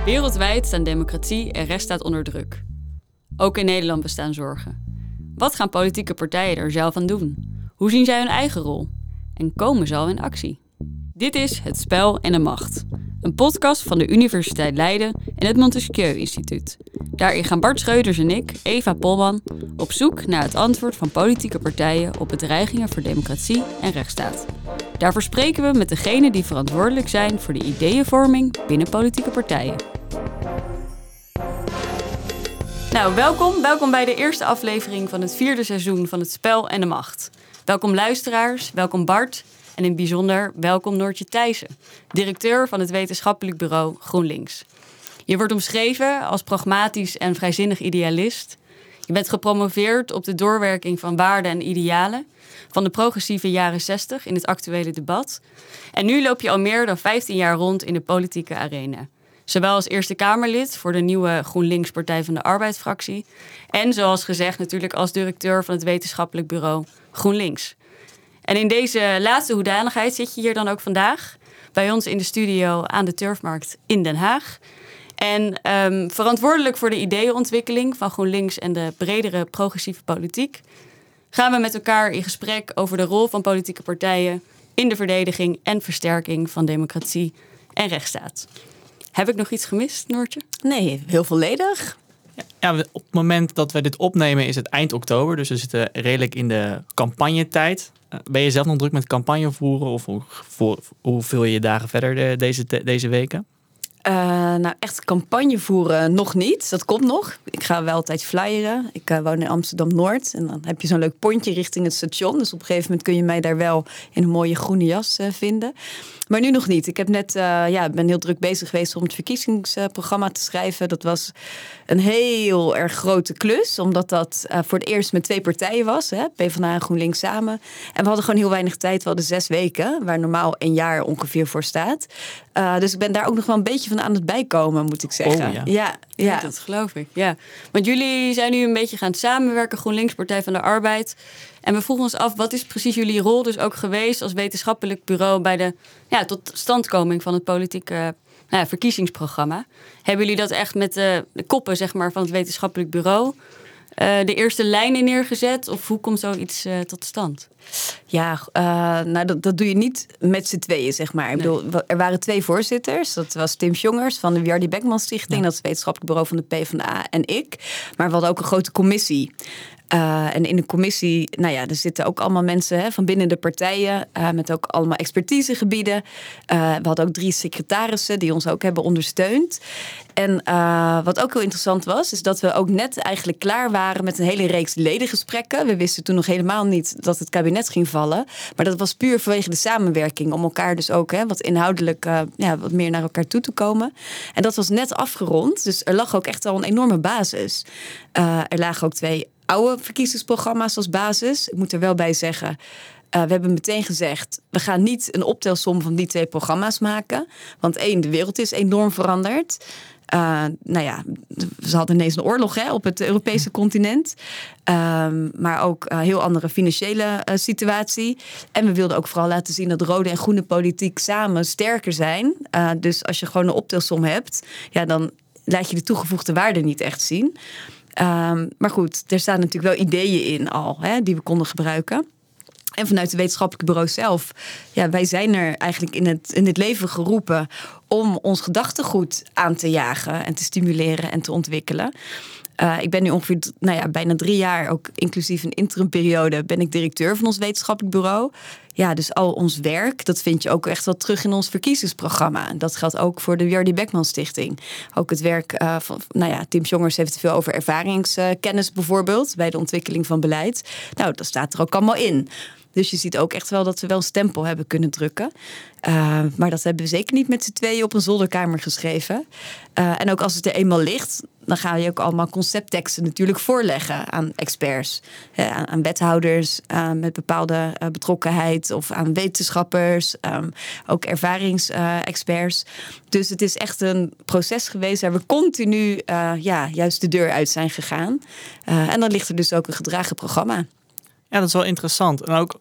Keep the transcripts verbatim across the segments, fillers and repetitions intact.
Wereldwijd staan democratie en rechtsstaat onder druk. Ook in Nederland bestaan zorgen. Wat gaan politieke partijen er zelf aan doen? Hoe zien zij hun eigen rol? En komen ze al in actie? Dit is Het Spel en de Macht. Een podcast van de Universiteit Leiden en het Montesquieu Instituut. Daarin gaan Bart Schreuders en ik, Eva Polman, op zoek naar het antwoord van politieke partijen op bedreigingen voor democratie en rechtsstaat. Daarvoor spreken we met degenen die verantwoordelijk zijn voor de ideeënvorming binnen politieke partijen. Nou, welkom. Welkom bij de eerste aflevering van het vierde seizoen van Het Spel en de Macht. Welkom luisteraars, welkom Bart en in het bijzonder welkom Noortje Thijssen, directeur van het wetenschappelijk bureau GroenLinks. Je wordt omschreven als pragmatisch en vrijzinnig idealist. Je bent gepromoveerd op de doorwerking van waarden en idealen van de progressieve jaren zestig in het actuele debat. En nu loop je al meer dan vijftien jaar rond in de politieke arena. Zowel als Eerste Kamerlid voor de nieuwe GroenLinks Partij van de Arbeid-fractie. En zoals gezegd natuurlijk als directeur van het wetenschappelijk bureau GroenLinks. En in deze laatste hoedanigheid zit je hier dan ook vandaag bij ons in de studio aan de Turfmarkt in Den Haag. En um, verantwoordelijk voor de ideeënontwikkeling van GroenLinks en de bredere progressieve politiek gaan we met elkaar in gesprek over de rol van politieke partijen in de verdediging en versterking van democratie en rechtsstaat. Heb ik nog iets gemist, Noortje? Nee, heel volledig. Ja, op het moment dat we dit opnemen is het eind oktober, dus we zitten redelijk in de campagnetijd. Ben je zelf nog druk met campagne voeren of hoe, voor, hoe vul je je dagen verder de, deze, deze weken? Uh, nou, echt campagne voeren nog niet. Dat komt nog. Ik ga wel altijd flyeren. Ik uh, woon in Amsterdam-Noord. En dan heb je zo'n leuk pontje richting het station. Dus op een gegeven moment kun je mij daar wel in een mooie groene jas uh, vinden. Maar nu nog niet. Ik heb net, uh, ja, ben heel druk bezig geweest om het verkiezingsprogramma te schrijven. Dat was een heel erg grote klus. Omdat dat uh, voor het eerst met twee partijen was. Hè? PvdA en GroenLinks samen. En we hadden gewoon heel weinig tijd. We hadden zes weken. Waar normaal een jaar ongeveer voor staat. Uh, dus ik ben daar ook nog wel een beetje van aan het bijkomen, moet ik zeggen. Oh, ja. Ja, ja. Ja, dat geloof ik. Ja. Want jullie zijn nu een beetje gaan samenwerken, GroenLinks, Partij van de Arbeid. En we vroegen ons af, wat is precies jullie rol dus ook geweest als wetenschappelijk bureau bij de ja, totstandkoming van het politieke nou ja, verkiezingsprogramma? Hebben jullie dat echt met de, de koppen zeg maar, van het wetenschappelijk bureau uh, de eerste lijnen neergezet? Of hoe komt zoiets uh, tot stand? Ja, uh, nou dat, dat doe je niet met z'n tweeën, zeg maar. Ik Nee. bedoel, er waren twee voorzitters. Dat was Tim Jongers van de Wiardi Beckman Stichting. Ja. Dat is het wetenschappelijk bureau van de PvdA en ik. Maar we hadden ook een grote commissie. Uh, en in de commissie, nou ja, er zitten ook allemaal mensen hè, van binnen de partijen. Uh, met ook allemaal expertisegebieden. Uh, we hadden ook drie secretarissen die ons ook hebben ondersteund. En uh, wat ook heel interessant was, is dat we ook net eigenlijk klaar waren met een hele reeks ledengesprekken. We wisten toen nog helemaal niet dat het kabinet ging vallen. Maar dat was puur vanwege de samenwerking. Om elkaar dus ook hè, wat inhoudelijk uh, ja, wat meer naar elkaar toe te komen. En dat was net afgerond. Dus er lag ook echt al een enorme basis. Uh, er lagen ook twee oude verkiezingsprogramma's als basis. Ik moet er wel bij zeggen, uh, we hebben meteen gezegd, we gaan niet een optelsom van die twee programma's maken. Want één, de wereld is enorm veranderd. Uh, nou ja, ze hadden ineens een oorlog hè, op het Europese continent. Um, maar ook een uh, heel andere financiële uh, situatie. En we wilden ook vooral laten zien dat rode en groene politiek samen sterker zijn. Uh, dus als je gewoon een optelsom hebt, ja, dan laat je de toegevoegde waarde niet echt zien. Um, maar goed, er staan natuurlijk wel ideeën in al, hè, die we konden gebruiken. En vanuit het wetenschappelijk bureau zelf, ja, wij zijn er eigenlijk in het, in het leven geroepen om ons gedachtegoed aan te jagen en te stimuleren en te ontwikkelen. Uh, ik ben nu ongeveer nou ja, bijna drie jaar, ook inclusief een interimperiode, ben ik directeur van ons wetenschappelijk bureau. Ja, dus al ons werk, dat vind je ook echt wel terug in ons verkiezingsprogramma. En dat geldt ook voor de Wiardi Beckman Stichting. Ook het werk uh, van, nou ja, Tim Jongers heeft het veel over ervaringskennis uh, bijvoorbeeld, bij de ontwikkeling van beleid. Nou, dat staat er ook allemaal in. Dus je ziet ook echt wel dat we wel een stempel hebben kunnen drukken. Uh, maar dat hebben we zeker niet met z'n tweeën op een zolderkamer geschreven. Uh, en ook als het er eenmaal ligt, dan ga je ook allemaal conceptteksten natuurlijk voorleggen aan experts. Uh, aan, aan wethouders uh, met bepaalde uh, betrokkenheid of aan wetenschappers. Um, ook ervaringsexperts. Uh, dus het is echt een proces geweest waar we continu uh, ja, juist de deur uit zijn gegaan. Uh, en dan ligt er dus ook een gedragen programma. Ja, dat is wel interessant. En ook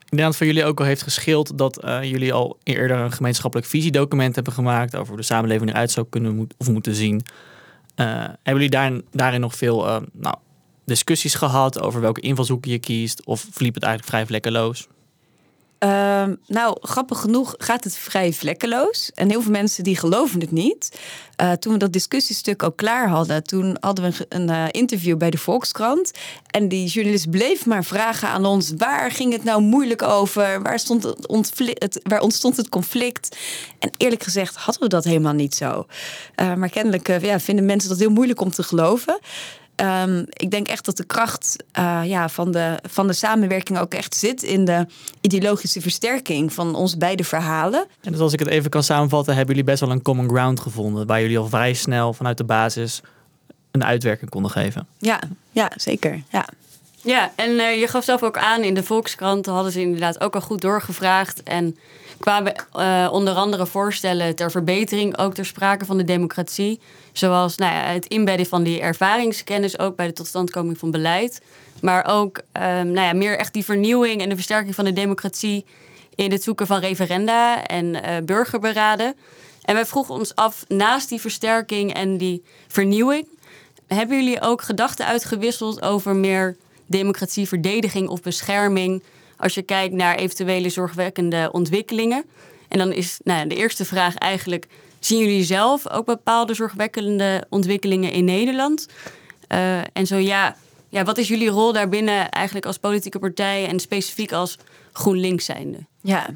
Ik denk dat het voor jullie ook al heeft gescheeld dat uh, jullie al eerder een gemeenschappelijk visiedocument hebben gemaakt over hoe de samenleving eruit zou kunnen moet, of moeten zien. Uh, hebben jullie daar, daarin nog veel uh, nou, discussies gehad over welke invalshoeken je kiest? Of verliep het eigenlijk vrij vlekkeloos? Uh, nou, grappig genoeg gaat het vrij vlekkeloos. En heel veel mensen die geloven het niet. Uh, toen we dat discussiestuk al klaar hadden, toen hadden we een, een uh, interview bij de Volkskrant. En die journalist bleef maar vragen aan ons: waar ging het nou moeilijk over? Waar, stond het ontfli- het, waar ontstond het conflict? En eerlijk gezegd hadden we dat helemaal niet zo. Uh, maar kennelijk uh, ja, vinden mensen dat heel moeilijk om te geloven. Um, ik denk echt dat de kracht uh, ja, van, de, van de samenwerking ook echt zit in de ideologische versterking van onze beide verhalen. En dus als ik het even kan samenvatten, hebben jullie best wel een common ground gevonden, waar jullie al vrij snel vanuit de basis een uitwerking konden geven. Ja, ja zeker. Ja. Ja, en uh, je gaf zelf ook aan, in de Volkskrant hadden ze inderdaad ook al goed doorgevraagd. En kwamen uh, onder andere voorstellen ter verbetering ook ter sprake van de democratie. Zoals nou ja, het inbedden van die ervaringskennis ook bij de totstandkoming van beleid. Maar ook um, nou ja, meer echt die vernieuwing en de versterking van de democratie in het zoeken van referenda en uh, burgerberaden. En wij vroegen ons af, naast die versterking en die vernieuwing, hebben jullie ook gedachten uitgewisseld over meer democratieverdediging of bescherming als je kijkt naar eventuele zorgwekkende ontwikkelingen? En dan is nou ja, de eerste vraag eigenlijk: zien jullie zelf ook bepaalde zorgwekkende ontwikkelingen in Nederland? Uh, en zo ja, ja, wat is jullie rol daarbinnen eigenlijk als politieke partij en specifiek als GroenLinks zijnde? Ja.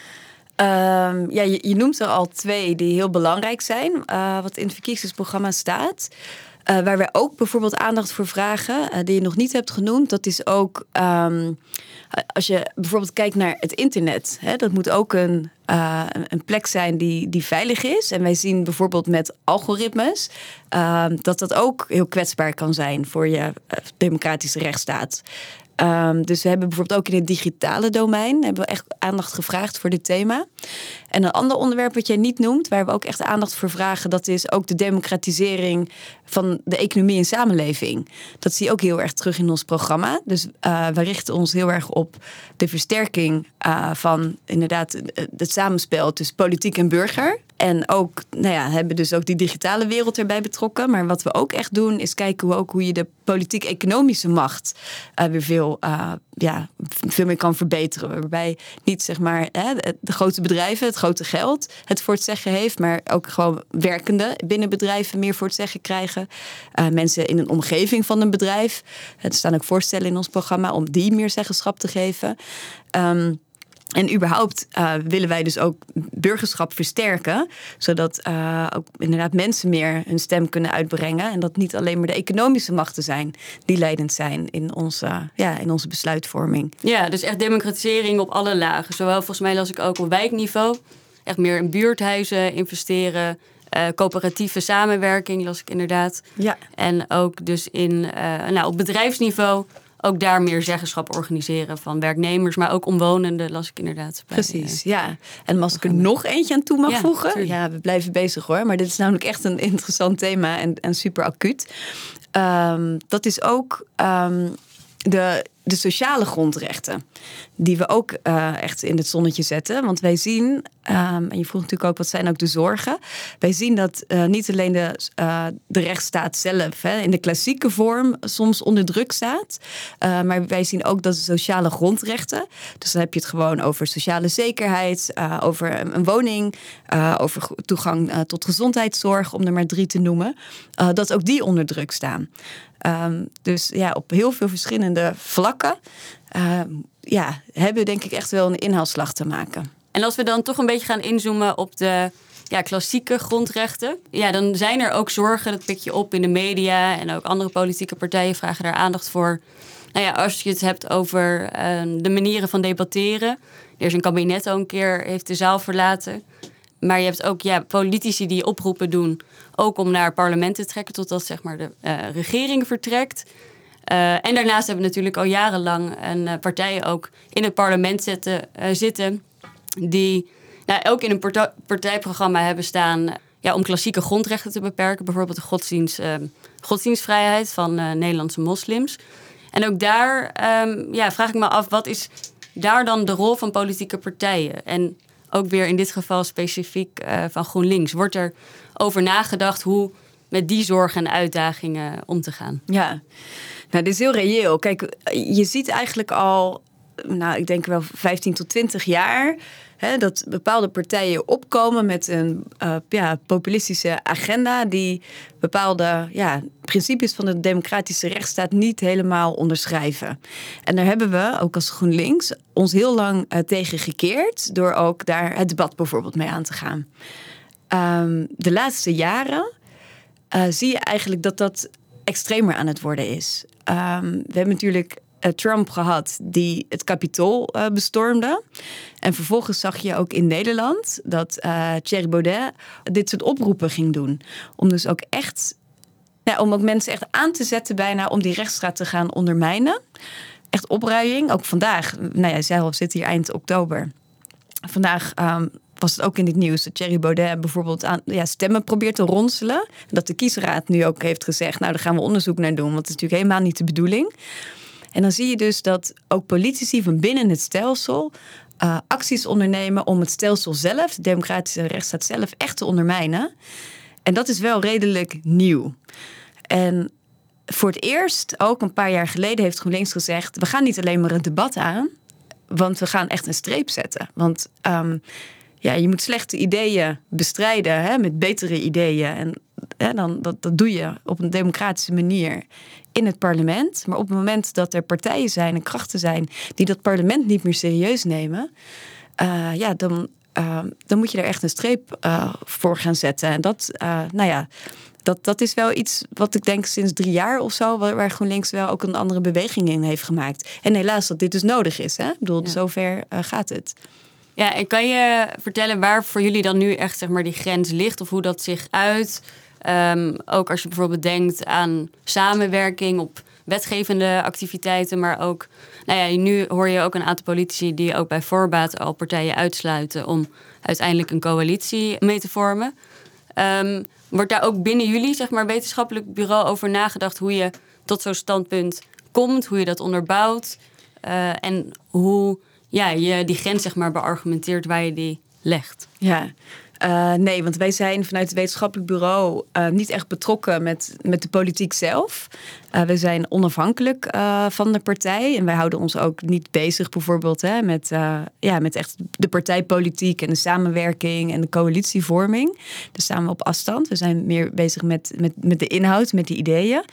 Um, ja, je, je noemt er al twee die heel belangrijk zijn, uh, wat in het verkiezingsprogramma staat. Uh, waar wij ook bijvoorbeeld aandacht voor vragen, uh, die je nog niet hebt genoemd. Dat is ook, um, als je bijvoorbeeld kijkt naar het internet. Hè, dat moet ook een, uh, een plek zijn die, die veilig is. En wij zien bijvoorbeeld met algoritmes uh, dat dat ook heel kwetsbaar kan zijn voor je uh, democratische rechtsstaat. Um, dus we hebben bijvoorbeeld ook in het digitale domein hebben we echt aandacht gevraagd voor dit thema. En een ander onderwerp wat jij niet noemt, waar we ook echt aandacht voor vragen, dat is ook de democratisering van de economie en samenleving. Dat zie je ook heel erg terug in ons programma. Dus uh, we richten ons heel erg op de versterking uh, van inderdaad het samenspel tussen politiek en burger. En ook, nou ja, hebben dus ook die digitale wereld erbij betrokken. Maar wat we ook echt doen, is kijken hoe, ook hoe je de politiek-economische macht uh, weer veel, uh, ja, veel meer kan verbeteren. Waarbij niet zeg maar hè, de grote bedrijven, het grote geld het voor het zeggen heeft, maar ook gewoon werkende binnen bedrijven meer voor het zeggen krijgen. Uh, mensen in een omgeving van een bedrijf. Er staan ook voorstellen in ons programma om die meer zeggenschap te geven. Um, En überhaupt uh, willen wij dus ook burgerschap versterken, zodat uh, ook inderdaad mensen meer hun stem kunnen uitbrengen. En dat niet alleen maar de economische machten zijn die leidend zijn in onze, ja, in onze besluitvorming. Ja, dus echt democratisering op alle lagen. Zowel volgens mij las ik ook op wijkniveau. Echt meer in buurthuizen investeren. Uh, coöperatieve samenwerking las ik inderdaad. Ja. En ook dus in, uh, nou, op bedrijfsniveau ook daar meer zeggenschap organiseren van werknemers, maar ook omwonenden, las ik inderdaad. Bij, Precies, uh, ja. En als ik er nog eentje aan toe mag ja, voegen. Tuurlijk. Ja, we blijven bezig hoor. Maar dit is namelijk echt een interessant thema en, en super acuut. Um, dat is ook um, de, de sociale grondrechten. Die we ook uh, echt in het zonnetje zetten. Want wij zien, um, en je vroeg natuurlijk ook wat zijn ook de zorgen. Wij zien dat uh, niet alleen de, uh, de rechtsstaat zelf hè, in de klassieke vorm soms onder druk staat. Uh, maar wij zien ook dat de sociale grondrechten. Dus dan heb je het gewoon over sociale zekerheid. Uh, over een woning. Uh, over toegang uh, tot gezondheidszorg. Om er maar drie te noemen. Uh, dat ook die onder druk staan. Um, dus ja, op heel veel verschillende vlakken uh, ja, hebben we denk ik echt wel een inhaalslag te maken. En als we dan toch een beetje gaan inzoomen op de ja, klassieke grondrechten, ja, dan zijn er ook zorgen, dat pik je op in de media en ook andere politieke partijen vragen daar aandacht voor. Nou ja, als je het hebt over uh, de manieren van debatteren. Er is een kabinet al een keer, heeft de zaal verlaten. Maar je hebt ook ja, politici die oproepen doen, ook om naar het parlement te trekken, totdat zeg maar, de uh, regering vertrekt. Uh, en daarnaast hebben we natuurlijk al jarenlang een uh, partijen ook in het parlement zetten, uh, zitten, die nou, ook in een partij- partijprogramma hebben staan uh, ja, om klassieke grondrechten te beperken. Bijvoorbeeld de godsdienst, uh, godsdienstvrijheid van uh, Nederlandse moslims. En ook daar um, ja, vraag ik me af, wat is daar dan de rol van politieke partijen? En ook weer in dit geval specifiek uh, van GroenLinks. Wordt er over nagedacht hoe met die zorgen en uitdagingen om te gaan? Ja, nou, dit is heel reëel. Kijk, je ziet eigenlijk al, nou, ik denk wel vijftien tot twintig jaar... Hè, dat bepaalde partijen opkomen met een uh, ja, populistische agenda die bepaalde ja, principes van de democratische rechtsstaat niet helemaal onderschrijven. En daar hebben we, ook als GroenLinks, ons heel lang uh, tegen gekeerd door ook daar het debat bijvoorbeeld mee aan te gaan. Um, de laatste jaren uh, zie je eigenlijk dat dat extremer aan het worden is. Um, we hebben natuurlijk Trump gehad die het Capitool uh, bestormde. En vervolgens zag je ook in Nederland dat uh, Thierry Baudet dit soort oproepen ging doen. Om dus ook echt, ja, om ook mensen echt aan te zetten bijna om die rechtsstaat te gaan ondermijnen. Echt opruiing. Ook vandaag, nou ja, zelf zit hier eind oktober. Vandaag um, was het ook in dit nieuws dat Thierry Baudet bijvoorbeeld aan ja, stemmen probeert te ronselen. Dat de kiesraad nu ook heeft gezegd, nou daar gaan we onderzoek naar doen, want het is natuurlijk helemaal niet de bedoeling. En dan zie je dus dat ook politici van binnen het stelsel uh, acties ondernemen om het stelsel zelf, de democratische rechtsstaat zelf, echt te ondermijnen. En dat is wel redelijk nieuw. En voor het eerst, ook een paar jaar geleden, heeft GroenLinks gezegd, we gaan niet alleen maar een debat aan, want we gaan echt een streep zetten. Want um, ja, je moet slechte ideeën bestrijden, hè, met betere ideeën. En hè, dan, dat, dat doe je op een democratische manier in het parlement. Maar op het moment dat er partijen zijn en krachten zijn die dat parlement niet meer serieus nemen, uh, ja, dan, uh, dan moet je er echt een streep uh, voor gaan zetten. En dat, uh, nou ja, dat, dat is wel iets wat ik denk sinds drie jaar of zo, waar, waar GroenLinks wel ook een andere beweging in heeft gemaakt. En helaas dat dit dus nodig is. Hè? Ik bedoel, ja. Zover uh, gaat het. Ja, en kan je vertellen waar voor jullie dan nu echt zeg maar die grens ligt of hoe dat zich uit? Um, ook als je bijvoorbeeld denkt aan samenwerking op wetgevende activiteiten, maar ook, nou ja, nu hoor je ook een aantal politici die ook bij voorbaat al partijen uitsluiten om uiteindelijk een coalitie mee te vormen. Um, wordt daar ook binnen jullie, zeg maar, wetenschappelijk bureau over nagedacht hoe je tot zo'n standpunt komt, hoe je dat onderbouwt uh, en hoe ja, je die grens, zeg maar, beargumenteert waar je die legt? Ja. Uh, nee, want wij zijn vanuit het wetenschappelijk bureau uh, niet echt betrokken met, met de politiek zelf. Uh, we zijn onafhankelijk uh, van de partij. En wij houden ons ook niet bezig bijvoorbeeld hè, met, uh, ja, met echt de partijpolitiek en de samenwerking en de coalitievorming. Daar staan we op afstand. We zijn meer bezig met, met, met de inhoud, met die ideeën.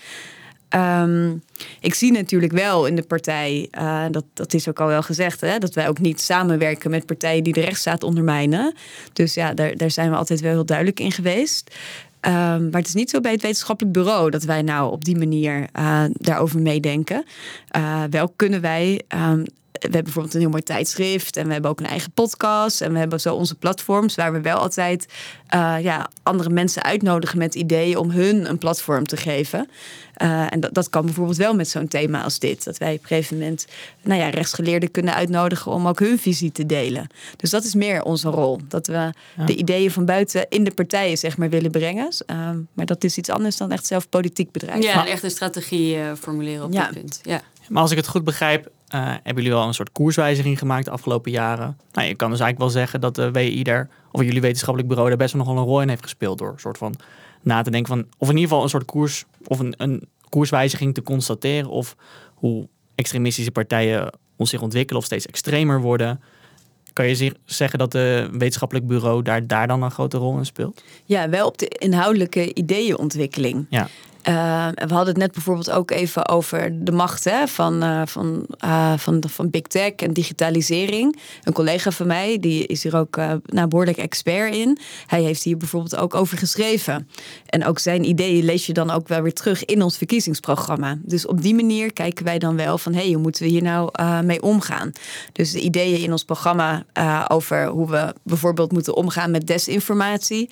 Um, ik zie natuurlijk wel in de partij, uh, dat, dat is ook al wel gezegd, hè, dat wij ook niet samenwerken met partijen die de rechtsstaat ondermijnen. Dus ja, daar, daar zijn we altijd wel heel duidelijk in geweest. Um, maar het is niet zo bij het wetenschappelijk bureau dat wij nou op die manier uh, daarover meedenken. Uh, wel kunnen wij. Um, We hebben bijvoorbeeld een heel mooi tijdschrift en we hebben ook een eigen podcast en we hebben zo onze platforms waar we wel altijd uh, ja, andere mensen uitnodigen met ideeën om hun een platform te geven. Uh, en dat, dat kan bijvoorbeeld wel met zo'n thema als dit. Dat wij op een gegeven moment nou ja, rechtsgeleerden kunnen uitnodigen om ook hun visie te delen. Dus dat is meer onze rol. Dat we ja. de ideeën van buiten in de partijen zeg maar willen brengen. Uh, maar dat is iets anders dan echt zelf politiek bedrijf. Ja, en echt een strategie uh, formuleren op ja. dat punt. Ja. Maar als ik het goed begrijp, Uh, hebben jullie wel een soort koerswijziging gemaakt de afgelopen jaren? Nou, je kan dus eigenlijk wel zeggen dat de W I daar, of jullie wetenschappelijk bureau, daar best wel nog wel een rol in heeft gespeeld door een soort van na te denken van, of in ieder geval een soort koers of een, een koerswijziging te constateren of hoe extremistische partijen ons zich ontwikkelen of steeds extremer worden. Kan je zeggen dat de wetenschappelijk bureau daar, daar dan een grote rol in speelt? Ja, wel op de inhoudelijke ideeënontwikkeling. Ja. Uh, we hadden het net bijvoorbeeld ook even over de macht hè, van, uh, van, uh, van, van big tech en digitalisering. Een collega van mij, die is hier ook uh, nou, behoorlijk expert in. Hij heeft hier bijvoorbeeld ook over geschreven. En ook zijn ideeën lees je dan ook wel weer terug in ons verkiezingsprogramma. Dus op die manier kijken wij dan wel van, hé, hey, hoe moeten we hier nou uh, mee omgaan? Dus de ideeën in ons programma uh, over hoe we bijvoorbeeld moeten omgaan met desinformatie.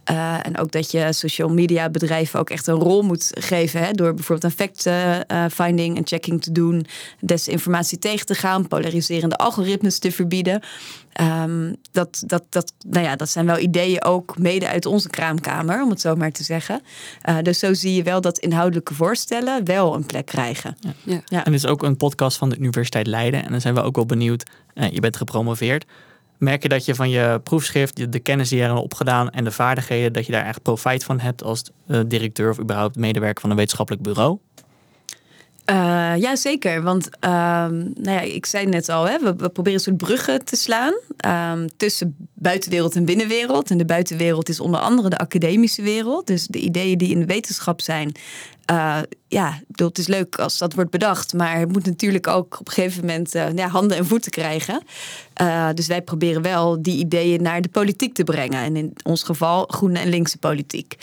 Uh, en ook dat je social media bedrijven ook echt een rol moet geven. Hè, door bijvoorbeeld een fact-finding en checking te doen. Desinformatie tegen te gaan. Polariserende algoritmes te verbieden. Um, dat, dat, dat, nou ja, dat zijn wel ideeën ook mede uit onze kraamkamer, om het zo maar te zeggen. Uh, dus zo zie je wel dat inhoudelijke voorstellen wel een plek krijgen. Ja. Ja. Ja. En dit is ook een podcast van de Universiteit Leiden. En dan zijn we ook wel benieuwd. Uh, je bent gepromoveerd. Merk je dat je van je proefschrift, de kennis die je er hebt opgedaan en de vaardigheden, dat je daar echt profijt van hebt als uh, directeur of überhaupt medewerker van een wetenschappelijk bureau? Uh, ja, zeker. Want uh, nou ja, ik zei net al, hè, we, we proberen een soort bruggen te slaan um, tussen buitenwereld en binnenwereld. En de buitenwereld is onder andere de academische wereld. Dus de ideeën die in de wetenschap zijn. Uh, ja, ik bedoel, het is leuk als dat wordt bedacht. Maar het moet natuurlijk ook op een gegeven moment uh, ja, handen en voeten krijgen. Uh, dus wij proberen wel die ideeën naar de politiek te brengen. En in ons geval groene en linkse politiek.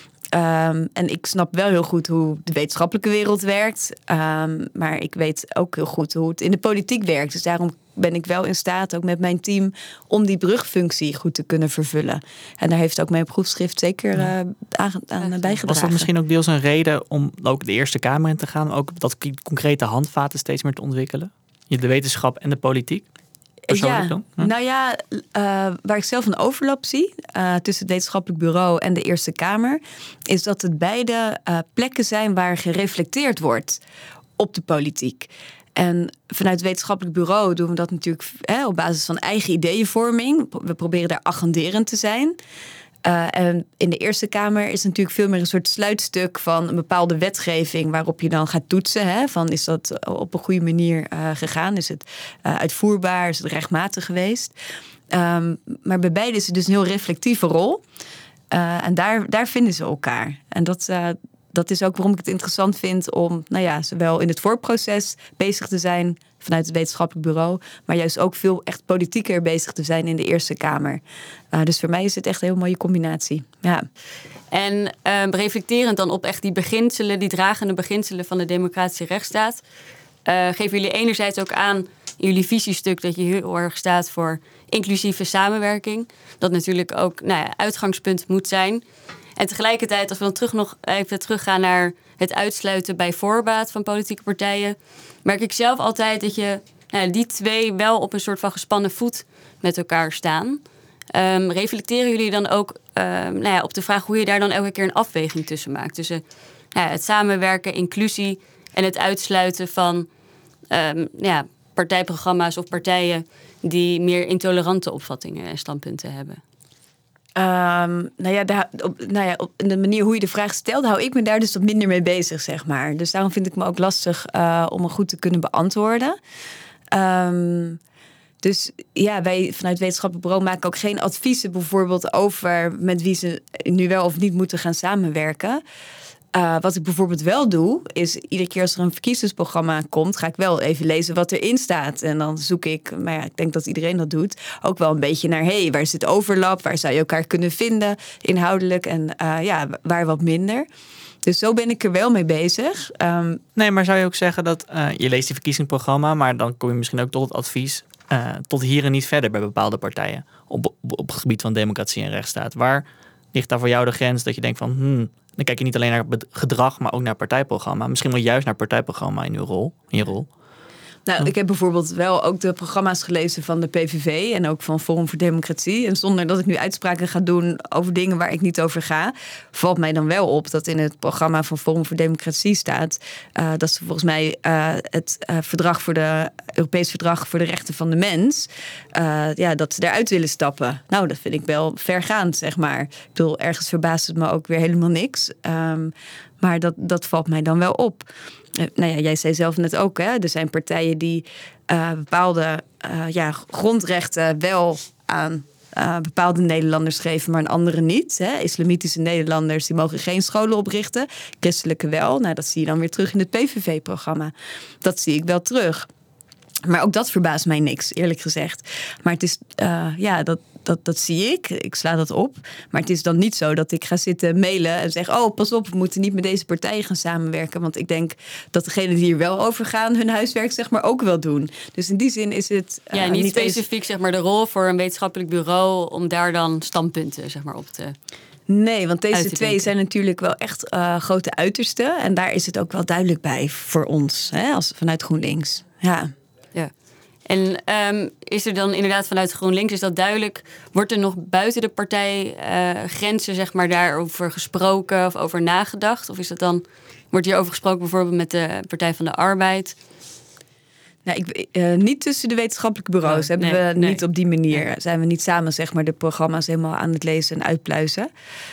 Um, en ik snap wel heel goed hoe de wetenschappelijke wereld werkt. Um, maar ik weet ook heel goed hoe het in de politiek werkt. Dus daarom ben ik wel in staat, ook met mijn team, om die brugfunctie goed te kunnen vervullen. En daar heeft ook mijn proefschrift zeker uh, aan, aan bijgedragen. Was dat misschien ook deels een reden om ook de Eerste Kamer in te gaan? Ook dat concrete handvaten steeds meer te ontwikkelen? De wetenschap en de politiek? Ja, dan? Hm? nou ja, uh, waar ik zelf een overlap zie uh, tussen het wetenschappelijk bureau en de Eerste Kamer, is dat het beide uh, plekken zijn waar gereflecteerd wordt op de politiek. En vanuit het wetenschappelijk bureau doen we dat natuurlijk hè, op basis van eigen ideeënvorming. We proberen daar agenderend te zijn. Uh, en in de Eerste Kamer is natuurlijk veel meer een soort sluitstuk van een bepaalde wetgeving waarop je dan gaat toetsen. Hè, van is dat op een goede manier uh, gegaan? Is het uh, uitvoerbaar? Is het rechtmatig geweest? Um, maar bij beide is het dus een heel reflectieve rol. Uh, en daar, daar vinden ze elkaar. En dat, uh, dat is ook waarom ik het interessant vind om nou ja, zowel in het voorproces bezig te zijn vanuit het wetenschappelijk bureau, maar juist ook veel echt politieker bezig te zijn in de Eerste Kamer. Uh, dus voor mij is het echt een heel mooie combinatie. Ja. En uh, reflecterend dan op echt die beginselen, die dragende beginselen van de democratische rechtsstaat, uh, geven jullie enerzijds ook aan in jullie visiestuk dat je heel erg staat voor inclusieve samenwerking. Dat natuurlijk ook nou ja, uitgangspunt moet zijn. En tegelijkertijd, als we dan terug nog even teruggaan naar het uitsluiten bij voorbaat van politieke partijen, merk ik zelf altijd dat je nou, die twee wel op een soort van gespannen voet met elkaar staan. Um, reflecteren jullie dan ook um, nou ja, op de vraag hoe je daar dan elke keer een afweging tussen maakt? Tussen nou ja, het samenwerken, inclusie en het uitsluiten van um, ja, partijprogramma's of partijen die meer intolerante opvattingen en standpunten hebben. Um, nou ja, de, op, nou ja, op de manier hoe je de vraag stelt, hou ik me daar dus wat minder mee bezig, zeg maar. Dus daarom vind ik me ook lastig uh, om het goed te kunnen beantwoorden. Um, dus ja, wij vanuit het wetenschappelijk bureau maken ook geen adviezen bijvoorbeeld over met wie ze nu wel of niet moeten gaan samenwerken. Uh, wat ik bijvoorbeeld wel doe, is iedere keer als er een verkiezingsprogramma komt, ga ik wel even lezen wat erin staat. En dan zoek ik, maar ja, ik denk dat iedereen dat doet, ook wel een beetje naar, hé, hey, waar zit overlap? Waar zou je elkaar kunnen vinden inhoudelijk? En uh, ja, waar wat minder. Dus zo ben ik er wel mee bezig. Um, nee, maar zou je ook zeggen dat uh, je leest die verkiezingsprogramma, maar dan kom je misschien ook tot het advies uh, tot hier en niet verder bij bepaalde partijen op, op, op het gebied van democratie en rechtsstaat. Waar ligt daar voor jou de grens dat je denkt van, hmm, dan kijk je niet alleen naar gedrag, maar ook naar partijprogramma. Misschien wel juist naar partijprogramma in je rol. In je rol. Nou, ik heb bijvoorbeeld wel ook de programma's gelezen van de P V V en ook van Forum voor Democratie. En zonder dat ik nu uitspraken ga doen over dingen waar ik niet over ga, valt mij dan wel op dat in het programma van Forum voor Democratie staat uh, dat ze volgens mij uh, het uh, verdrag voor de Europees Verdrag voor de Rechten van de Mens, uh, ja, dat ze eruit willen stappen. Nou, dat vind ik wel vergaand, zeg maar. Ik bedoel, ergens verbaast het me ook weer helemaal niks. Um, maar dat, dat valt mij dan wel op. Uh, nou ja, jij zei zelf net ook, hè, er zijn partijen die uh, bepaalde uh, ja, grondrechten wel aan uh, bepaalde Nederlanders geven, maar aan anderen niet. Hè. Islamitische Nederlanders die mogen geen scholen oprichten, christelijke wel. Nou, dat zie je dan weer terug in het P V V-programma. Dat zie ik wel terug. Maar ook dat verbaast mij niks, eerlijk gezegd. Maar het is, uh, ja, dat, dat, dat zie ik. Ik sla dat op. Maar het is dan niet zo dat ik ga zitten mailen en zeg, oh, pas op, we moeten niet met deze partijen gaan samenwerken. Want ik denk dat degenen die hier wel over gaan, hun huiswerk zeg maar ook wel doen. Dus in die zin is het uh, ja, niet, niet specifiek eens zeg maar de rol voor een wetenschappelijk bureau om daar dan standpunten zeg maar op te Nee, want deze uit te twee denken. zijn natuurlijk wel echt uh, grote uitersten. En daar is het ook wel duidelijk bij voor ons, hè, als vanuit GroenLinks. Ja. Ja. En um, is er dan inderdaad vanuit GroenLinks, is dat duidelijk, wordt er nog buiten de partijgrenzen uh, zeg maar, daarover gesproken of over nagedacht? Of is dat dan, wordt hier over gesproken bijvoorbeeld met de Partij van de Arbeid? Nou, ik, uh, niet tussen de wetenschappelijke bureaus. Oh, hebben nee, we nee. niet op die manier. Nee. Zijn we niet samen zeg maar, de programma's helemaal aan het lezen en uitpluizen.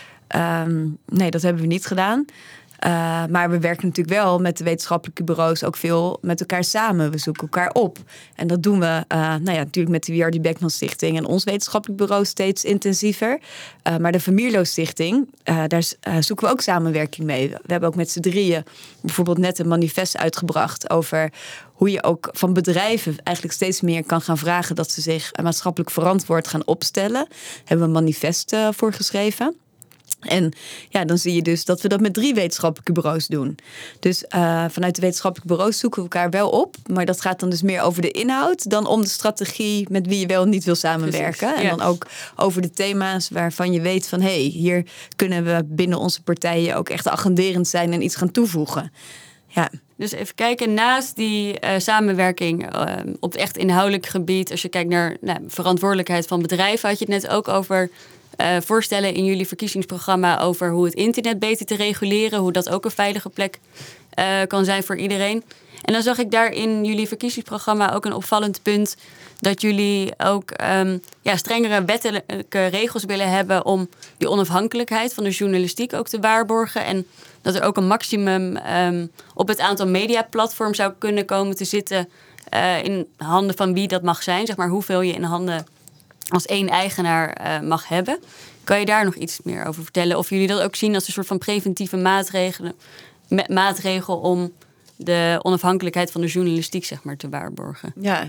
Um, nee, dat hebben we niet gedaan. Uh, maar we werken natuurlijk wel met de wetenschappelijke bureaus ook veel met elkaar samen. We zoeken elkaar op. En dat doen we uh, nou ja, natuurlijk met de W R D Beckman Stichting en ons wetenschappelijk bureau steeds intensiever. Uh, maar de Vermierlo Stichting, uh, daar uh, zoeken we ook samenwerking mee. We hebben ook met z'n drieën bijvoorbeeld net een manifest uitgebracht over hoe je ook van bedrijven eigenlijk steeds meer kan gaan vragen dat ze zich maatschappelijk verantwoord gaan opstellen. Daar hebben we een manifest uh, voor geschreven. En ja, dan zie je dus dat we dat met drie wetenschappelijke bureaus doen. Dus uh, vanuit de wetenschappelijke bureaus zoeken we elkaar wel op. Maar dat gaat dan dus meer over de inhoud dan om de strategie met wie je wel niet wil samenwerken. Precies, ja. En dan ook over de thema's waarvan je weet van hé, hey, hier kunnen we binnen onze partijen ook echt agenderend zijn en iets gaan toevoegen. Ja. Dus even kijken, naast die uh, samenwerking uh, op echt inhoudelijk gebied, als je kijkt naar nou, verantwoordelijkheid van bedrijven, had je het net ook over Uh, voorstellen in jullie verkiezingsprogramma over hoe het internet beter te reguleren, hoe dat ook een veilige plek uh, kan zijn voor iedereen. En dan zag ik daar in jullie verkiezingsprogramma ook een opvallend punt dat jullie ook um, ja, strengere wettelijke regels willen hebben om die onafhankelijkheid van de journalistiek ook te waarborgen. En dat er ook een maximum um, op het aantal mediaplatforms zou kunnen komen te zitten uh, in handen van wie dat mag zijn. Zeg maar hoeveel je in handen als één eigenaar uh, mag hebben. Kan je daar nog iets meer over vertellen? Of jullie dat ook zien als een soort van preventieve maatregelen, ma- maatregel om de onafhankelijkheid van de journalistiek zeg maar, te waarborgen? Ja.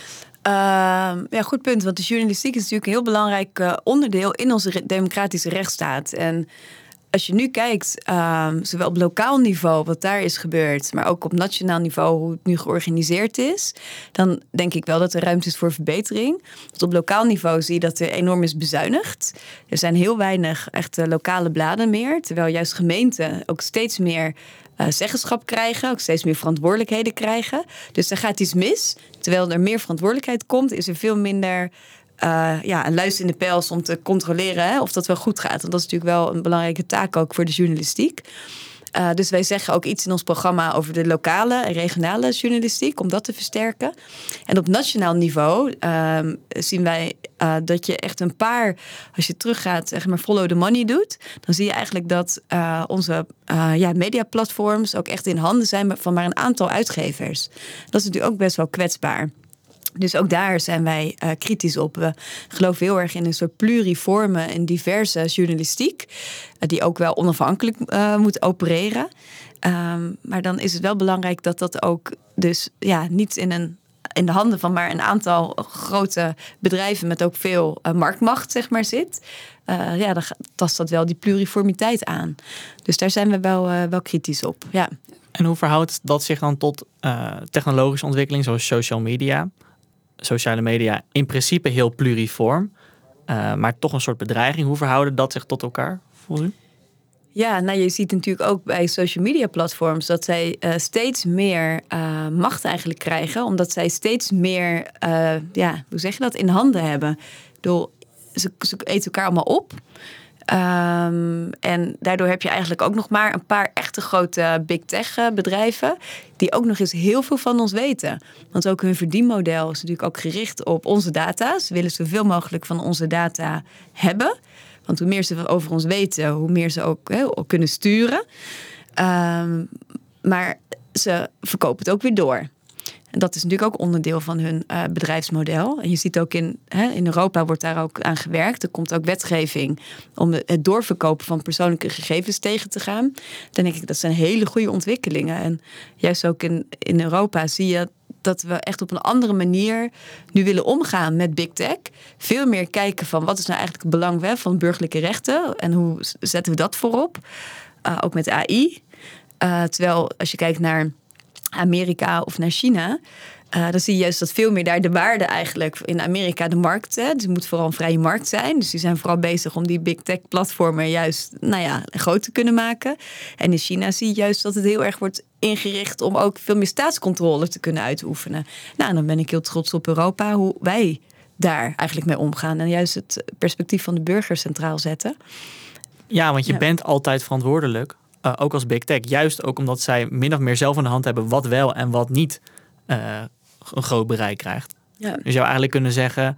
Uh, ja, goed punt. Want de journalistiek is natuurlijk een heel belangrijk uh, onderdeel in onze re- democratische rechtsstaat. En als je nu kijkt, uh, zowel op lokaal niveau, wat daar is gebeurd, maar ook op nationaal niveau, hoe het nu georganiseerd is, dan denk ik wel dat er ruimte is voor verbetering. Want op lokaal niveau zie je dat er enorm is bezuinigd. Er zijn heel weinig echte lokale bladen meer, terwijl juist gemeenten ook steeds meer uh, zeggenschap krijgen, ook steeds meer verantwoordelijkheden krijgen. Dus er gaat iets mis. Terwijl er meer verantwoordelijkheid komt, is er veel minder Uh, ja, een luis in de pels om te controleren hè, of dat wel goed gaat. Want dat is natuurlijk wel een belangrijke taak ook voor de journalistiek. Uh, dus wij zeggen ook iets in ons programma over de lokale en regionale journalistiek, om dat te versterken. En op nationaal niveau uh, zien wij uh, dat je echt een paar, als je teruggaat, zeg maar follow the money doet, dan zie je eigenlijk dat uh, onze uh, ja, mediaplatforms ook echt in handen zijn van maar een aantal uitgevers. Dat is natuurlijk ook best wel kwetsbaar. Dus ook daar zijn wij uh, kritisch op. We geloven heel erg in een soort pluriforme en diverse journalistiek, uh, die ook wel onafhankelijk uh, moet opereren. Um, maar dan is het wel belangrijk dat dat ook dus ja, niet in, een, in de handen van maar een aantal grote bedrijven met ook veel uh, marktmacht zeg maar, zit. Uh, ja, dan tast dat wel die pluriformiteit aan. Dus daar zijn we wel, uh, wel kritisch op. Ja. En hoe verhoudt dat zich dan tot uh, technologische ontwikkeling zoals social media? Sociale media in principe heel pluriform, uh, maar toch een soort bedreiging. Hoe verhouden dat zich tot elkaar, volgens u? Ja, nou je ziet natuurlijk ook bij social media platforms dat zij uh, steeds meer uh, macht eigenlijk krijgen, omdat zij steeds meer, uh, ja, hoe zeg je dat, in handen hebben. Ik bedoel, ze, ze eten elkaar allemaal op. Um, en daardoor heb je eigenlijk ook nog maar een paar echte grote big tech bedrijven die ook nog eens heel veel van ons weten. Want ook hun verdienmodel is natuurlijk ook gericht op onze data. Ze willen zoveel mogelijk van onze data hebben. Want hoe meer ze over ons weten, hoe meer ze ook he, kunnen sturen. Um, maar ze verkopen het ook weer door. En dat is natuurlijk ook onderdeel van hun uh, bedrijfsmodel. En je ziet ook in, hè, in Europa wordt daar ook aan gewerkt. Er komt ook wetgeving om het doorverkopen van persoonlijke gegevens tegen te gaan. Dan denk ik, dat zijn hele goede ontwikkelingen. En juist ook in, in Europa zie je dat we echt op een andere manier nu willen omgaan met big tech. Veel meer kijken van wat is nou eigenlijk het belang hè, van burgerlijke rechten en hoe zetten we dat voorop. Uh, ook met A I. Uh, terwijl als je kijkt naar Amerika of naar China, Uh, dan zie je juist dat veel meer daar de waarde eigenlijk in Amerika de markt. Hè, dus het moet vooral een vrije markt zijn. Dus die zijn vooral bezig om die big tech platformen juist nou ja, groot te kunnen maken. En in China zie je juist dat het heel erg wordt ingericht om ook veel meer staatscontrole te kunnen uitoefenen. Nou, dan ben ik heel trots op Europa hoe wij daar eigenlijk mee omgaan. En juist het perspectief van de burger centraal zetten. Ja, want je Ja. bent altijd verantwoordelijk. Uh, ook als big tech. Juist ook omdat zij min of meer zelf in de hand hebben wat wel en wat niet uh, een groot bereik krijgt. Ja. Dus je zou eigenlijk kunnen zeggen,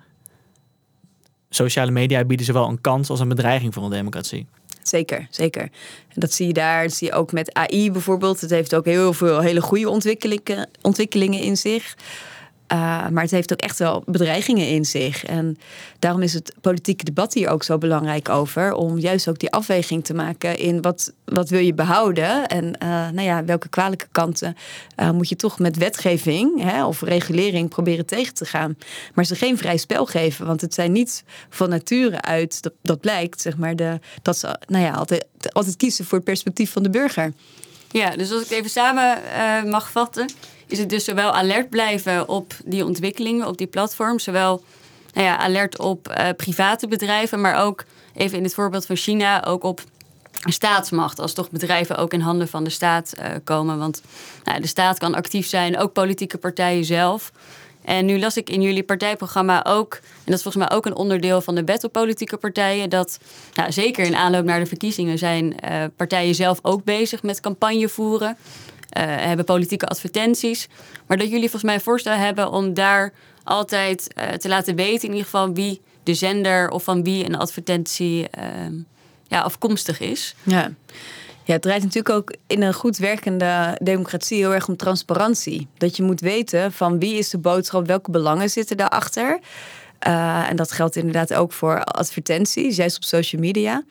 sociale media bieden zowel een kans als een bedreiging voor een democratie. Zeker, zeker. En dat zie je daar. Dat zie je ook met A I bijvoorbeeld. Het heeft ook heel veel hele goede ontwikkelingen, ontwikkelingen in zich. Uh, maar het heeft ook echt wel bedreigingen in zich. En daarom is het politieke debat hier ook zo belangrijk over. Om juist ook die afweging te maken in wat, wat wil je behouden. En uh, nou ja, welke kwalijke kanten uh, moet je toch met wetgeving hè, of regulering proberen tegen te gaan. Maar ze geen vrij spel geven. Want het zijn niet van nature uit, dat, dat blijkt, zeg maar, de, dat ze nou ja, altijd, altijd kiezen voor het perspectief van de burger. Ja, dus als ik even samen uh, mag vatten, is het dus zowel alert blijven op die ontwikkelingen, op die platforms, zowel nou ja, alert op uh, private bedrijven, maar ook even in het voorbeeld van China, ook op staatsmacht, als toch bedrijven ook in handen van de staat uh, komen. Want nou, de staat kan actief zijn, ook politieke partijen zelf. En nu las ik in jullie partijprogramma ook, en dat is volgens mij ook een onderdeel van de wet op politieke partijen, dat nou, zeker in aanloop naar de verkiezingen zijn uh, partijen zelf ook bezig met campagne voeren. Uh, hebben politieke advertenties. Maar dat jullie volgens mij een voorstel hebben om daar altijd uh, te laten weten, in ieder geval wie de zender of van wie een advertentie uh, ja, afkomstig is. Ja. Ja, het draait natuurlijk ook in een goed werkende democratie heel erg om transparantie. Dat je moet weten van wie is de boodschap, welke belangen zitten daarachter. Uh, en dat geldt inderdaad ook voor advertenties, juist op social media.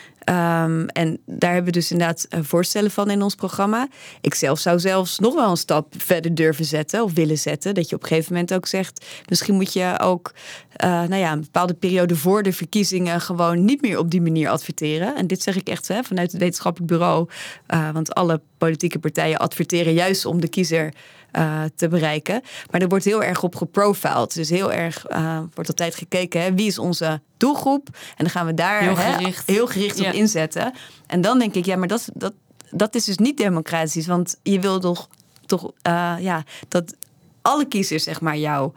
Um, en daar hebben we dus inderdaad voorstellen van in ons programma. Ik zelf zou zelfs nog wel een stap verder durven zetten of willen zetten. Dat je op een gegeven moment ook zegt, misschien moet je ook uh, nou ja, een bepaalde periode voor de verkiezingen gewoon niet meer op die manier adverteren. En dit zeg ik echt hè, vanuit het wetenschappelijk bureau. Uh, want alle politieke partijen adverteren juist om de kiezer Uh, te bereiken. Maar er wordt heel erg op geprofiled. Dus heel erg uh, wordt altijd gekeken, hè, wie is onze doelgroep? En dan gaan we daar heel hè, gericht, heel gericht ja. op inzetten. En dan denk ik, ja, maar dat, dat, dat is dus niet democratisch. Want je wil toch, toch uh, ja, dat alle kiezers, zeg maar, jou,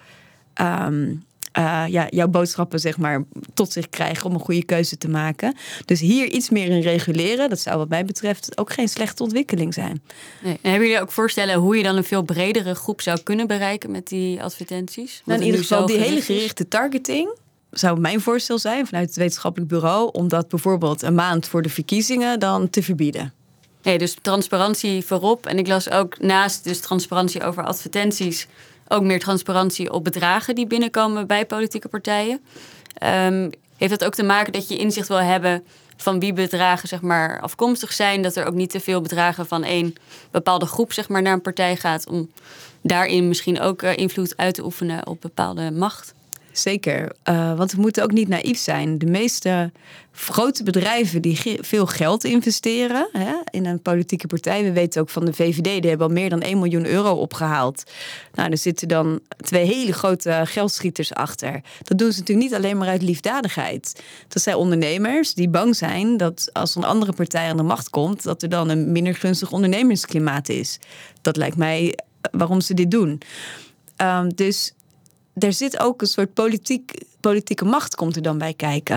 um, uh, ja, jouw boodschappen, zeg maar, tot zich krijgen om een goede keuze te maken. Dus hier iets meer in reguleren, dat zou wat mij betreft ook geen slechte ontwikkeling zijn. Nee. En hebben jullie ook voorstellen hoe je dan een veel bredere groep zou kunnen bereiken met die advertenties? Nou, in ieder geval die hele gerichte targeting zou mijn voorstel zijn vanuit het wetenschappelijk bureau om dat bijvoorbeeld een maand voor de verkiezingen dan te verbieden. Nee, dus transparantie voorop. En ik las ook naast dus transparantie over advertenties ook meer transparantie op bedragen die binnenkomen bij politieke partijen. Um, heeft dat ook te maken dat je inzicht wil hebben van wie bedragen zeg maar afkomstig zijn, dat er ook niet te veel bedragen van één bepaalde groep zeg maar naar een partij gaat om daarin misschien ook uh, invloed uit te oefenen op bepaalde macht? Zeker, uh, want we moeten ook niet naïef zijn. De meeste grote bedrijven die ge- veel geld investeren hè, in een politieke partij. We weten ook van de V V D, die hebben al meer dan één miljoen euro opgehaald. Nou, er zitten dan twee hele grote geldschieters achter. Dat doen ze natuurlijk niet alleen maar uit liefdadigheid. Dat zijn ondernemers die bang zijn dat als een andere partij aan de macht komt, dat er dan een minder gunstig ondernemersklimaat is. Dat lijkt mij waarom ze dit doen. Um, dus er zit ook een soort politiek, politieke macht komt er dan bij kijken.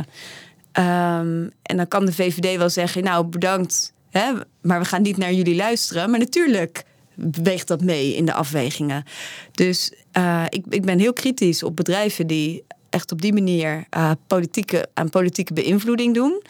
Um, en dan kan de V V D wel zeggen, nou bedankt, hè, maar we gaan niet naar jullie luisteren. Maar natuurlijk weegt dat mee in de afwegingen. Dus uh, ik, ik ben heel kritisch op bedrijven die echt op die manier uh, politieke, aan politieke beïnvloeding doen.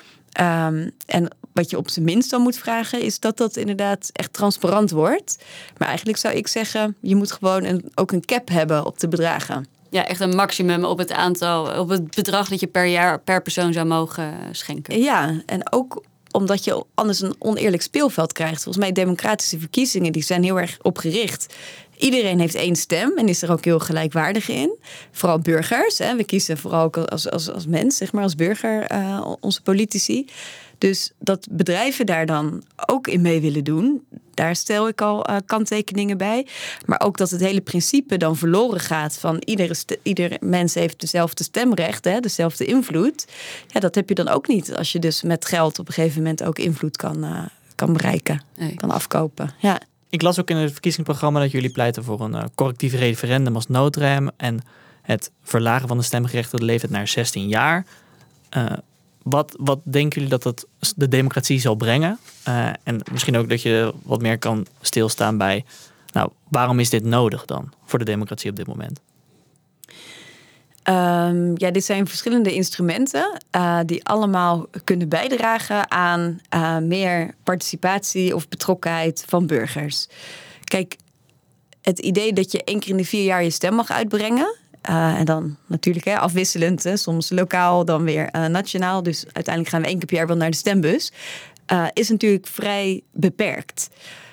Um, en wat je op zijn minst dan moet vragen is dat dat inderdaad echt transparant wordt. Maar eigenlijk zou ik zeggen, je moet gewoon een, ook een cap hebben op de bedragen. Ja, echt een maximum op het aantal, op het bedrag dat je per jaar per persoon zou mogen schenken. Ja, en ook omdat je anders een oneerlijk speelveld krijgt. Volgens mij democratische verkiezingen die zijn heel erg opgericht. Iedereen heeft één stem en is er ook heel gelijkwaardig in. Vooral burgers. Hè. We kiezen vooral ook als, als, als mens, zeg maar, als burger, uh, onze politici. Dus dat bedrijven daar dan ook in mee willen doen, daar stel ik al uh, kanttekeningen bij. Maar ook dat het hele principe dan verloren gaat van iedere, st- ieder mens heeft dezelfde stemrecht, hè, dezelfde invloed. Ja, dat heb je dan ook niet als je dus met geld op een gegeven moment ook invloed kan, uh, kan bereiken, nee. kan afkopen. Ja. Ik las ook in het verkiezingsprogramma dat jullie pleiten voor een uh, correctief referendum als noodrem en het verlagen van de stemgerechtigde leeftijd naar zestien jaar. Uh, wat, wat denken jullie dat het de democratie zal brengen? Uh, en misschien ook dat je wat meer kan stilstaan bij, nou, waarom is dit nodig dan voor de democratie op dit moment? Um, ja, dit zijn verschillende instrumenten uh, die allemaal kunnen bijdragen aan uh, meer participatie of betrokkenheid van burgers. Kijk, het idee dat je één keer in de vier jaar je stem mag uitbrengen, Uh, en dan natuurlijk hè, afwisselend, hè, soms lokaal, dan weer uh, nationaal. Dus uiteindelijk gaan we één keer per jaar wel naar de stembus. Uh, is natuurlijk vrij beperkt.